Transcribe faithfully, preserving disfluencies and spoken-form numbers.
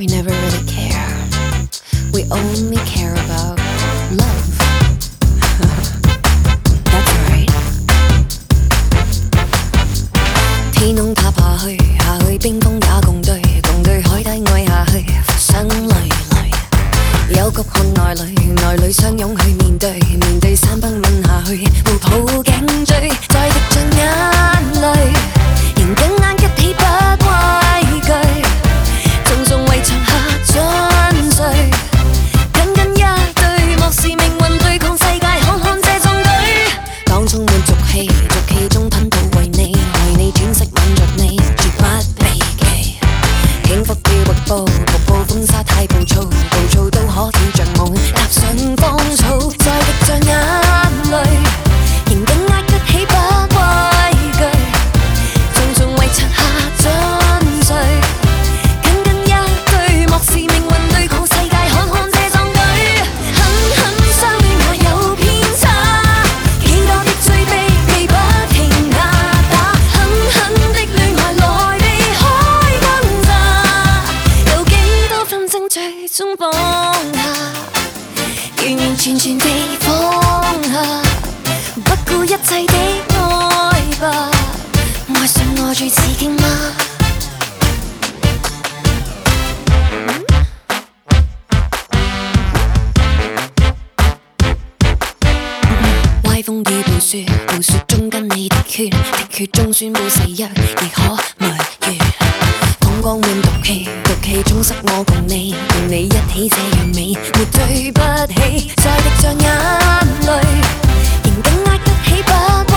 We never really care. We only care about love. That's right. 天空塌下去，下去冰封也共對，共對海底愛下去，浮生累累。有局限內裏，內裏相擁去面對，面對山崩吻下去，互抱頸椎，再滴着眼淚，仍緊眼一起不畏懼，重重圍牆下進睡，緊緊一對，莫視命運對抗世界，看看這壯舉，講充滿俗氣，俗氣中吞到為你，害你轉色吻着你，絕不避忌，輕忽飄瀑布，瀑布風沙太暴躁，暴躁都可跳着舞，踏上芳草，再滴着眼淚，仍緊握得起不畏懼，重重圍牆下進睡，緊緊一對，莫視命運對抗世界，看看這壯舉，狠狠相戀哪有偏差，幾多的追逼避不停壓打，狠狠的戀愛來避開掙扎，有幾多紛爭最終放下，完完全全地放下，不顧一切的愛吧，愛上我最刺激嗎？歪風已暴雪，暴雪中跟你滴血，滴血中宣布誓約，亦可蜜月。光光滿毒氣，毒氣中塞我共你，共你一起這樣美，沒對不起，再滴着眼淚，仍緊握得起不